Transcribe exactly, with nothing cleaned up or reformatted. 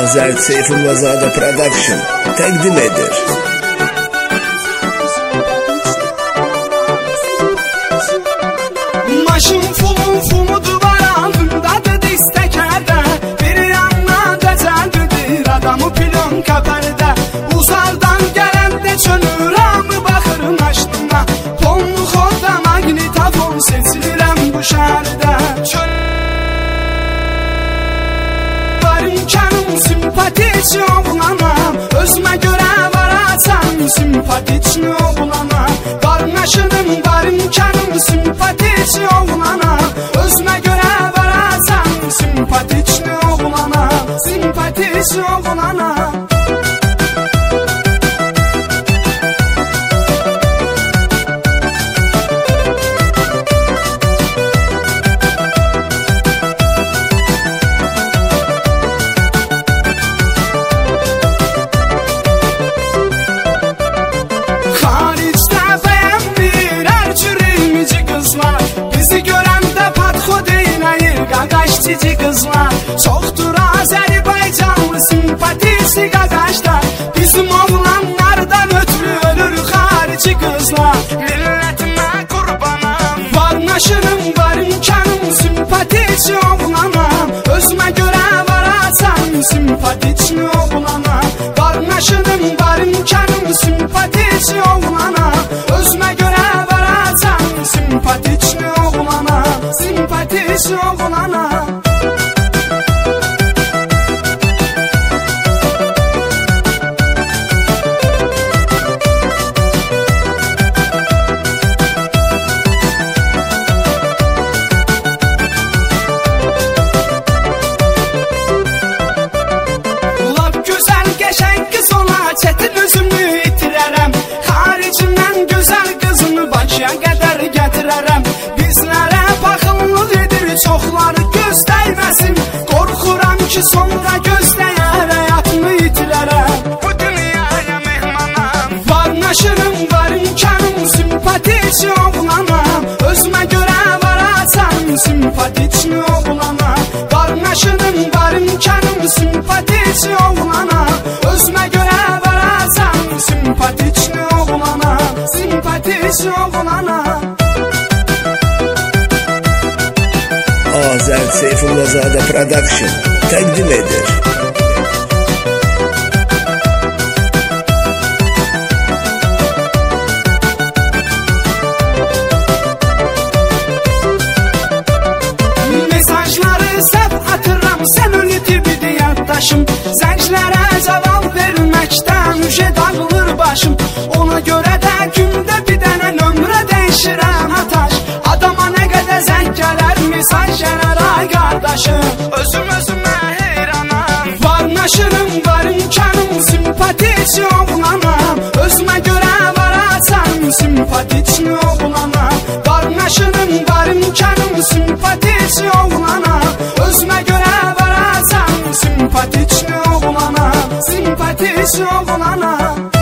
Azər Seyfullazadə Production təqdim edir. Maşın fulun fumu duvar altındadır distəkərdə, bir yanına dəcəldir adamı pilon qəbərdə. Uzaqdan gələndə çönürəm baxırım aşdına, tonlu xoda maqnitafon seçilirəm bu şəhərdə. Varınkanım simpatiçi oğlanam, özümə görə varasan simpatiçi oğlanam. Varnaşınım varınkanım simpatiçi oğlanam, özümə görə varasan simpatiçi oğlanam, simpatiçi oğlanam. Cici kızlar, çoxdur Azərbaycanlı simpatisi qaqaşlar. Bizim oğlanlardan ötürü ölür xarici qızlar. Millətimə qurbanam, varnaşırım varınkanım simpatici oğlanam, özümə görə varasan simpatici oğlanam. Varnaşırım varınkanım simpatici oğlanam, özümə görə varasan simpatici oğlanam, simpatici oğlanam. Çətin özümü itirərəm, xaricimdən gözəl qızını Bakıya qədər gətirərəm. Bizlərə baxımlıq edir, çoxları göz dəyməsin. Qorxuram ki sonra gözləyər həyatımı itirərəm. Bu dünyaya mehmanam, varnaşırım varınkanım simpatiçi oğlanam, özümə görə varasan simpatiçi oğlanam. Varnaşırım varınkanım simpatiçi oğlanam, özümə görə simpatiçi oğlanam, simpatiçi oğlanam. Azər Seyfullazadə Production təqdim edir. Mesajları səhv atıram, sən unutub yaddaşım. Zənglərə cavab verməkdən üşə dağılır başım. Ona görə də gündə bir dənə nömrə dəyişirəm ataş. Adama nə qədər zəng gələr, mesaj gələr ay qardaşım. Özüm özümə heyranam, varnaşırım varınkanım simpatiçi oğlanam, özümə görə varasan simpatiçi oğlanam. Varnaşırım varınkanım simpatiçi oğlanam, özümə görə varasan simpatiçi oğlanam, simpatiçi oğlanam.